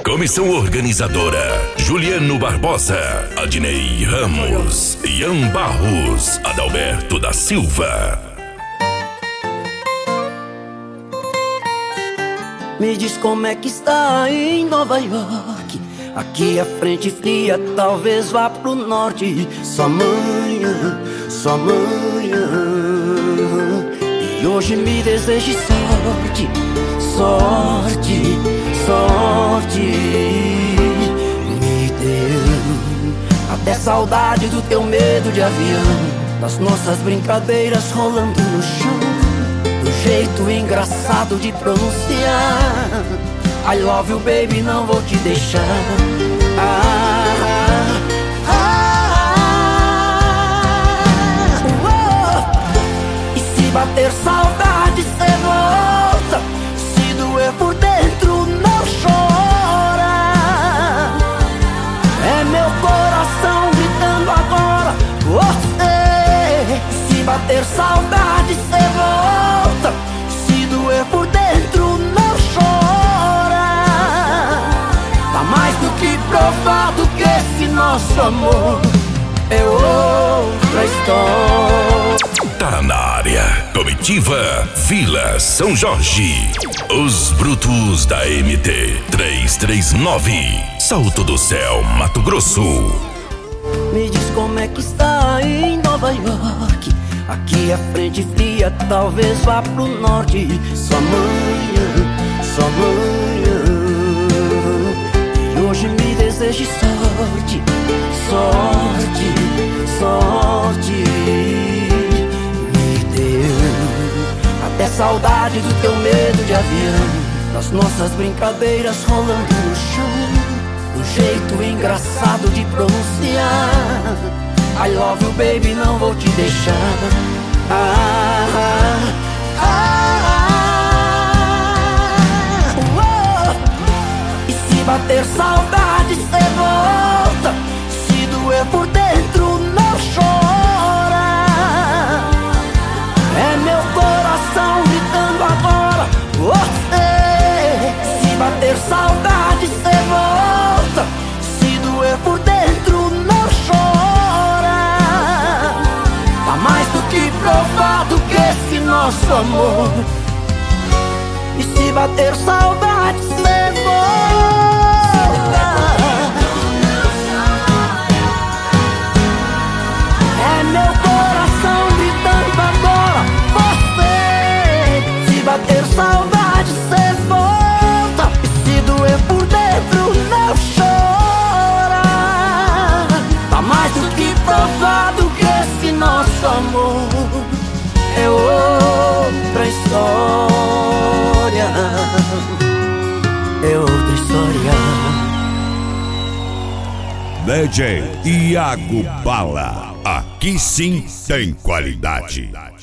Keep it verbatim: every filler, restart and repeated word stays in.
Comissão organizadora: Juliano Barbosa, Adnei Ramos, Ian Barros, Adalberto da Silva. Me diz como é que está aí em Nova York. Aqui a frente fria, talvez vá pro norte. Só amanhã, só amanhã. E hoje me deseje sorte, sorte, sorte. Me deu até saudade do teu medo de avião, das nossas brincadeiras rolando no chão, do jeito engraçado de pronunciar I love you baby, não vou te deixar. ah, ah, ah, oh. E se bater saudade cê volta, se doer por dentro não chora. É meu coração gritando agora você. Se bater saudade cê volta, se doer por dentro não chora. Tá mais do que provado que esse nosso amor é outra história. Tá na área. Comitiva Vila São Jorge. Os Brutos da M T trezentos e trinta e nove. Salto do Céu, Mato Grosso. Me diz como é que está aí em Nova York. Aqui a frente fria, talvez vá pro norte. Só amanhã, só amanhã. E hoje me deseje sorte, sorte, sorte. Me deu até saudade do teu medo de avião, das nossas brincadeiras rolando no chão, do jeito engraçado de pronunciar I love you baby, não vou te deixar. ah, ah, ah, oh. E se bater saudade cê volta, se doer por dentro não chora. É meu coração gritando agora você. Se bater saudade cê volta, se doer por dentro não chora. Tá mais do que provado que esse nosso amor. E se bater saudade cê volta. É meu coração gritando agora você. Se bater saudade cê volta, e se doer por dentro não chora. Tá mais do que provado que esse nosso amor é outra história. É outra história. D J Iago Bala, aqui sim tem qualidade.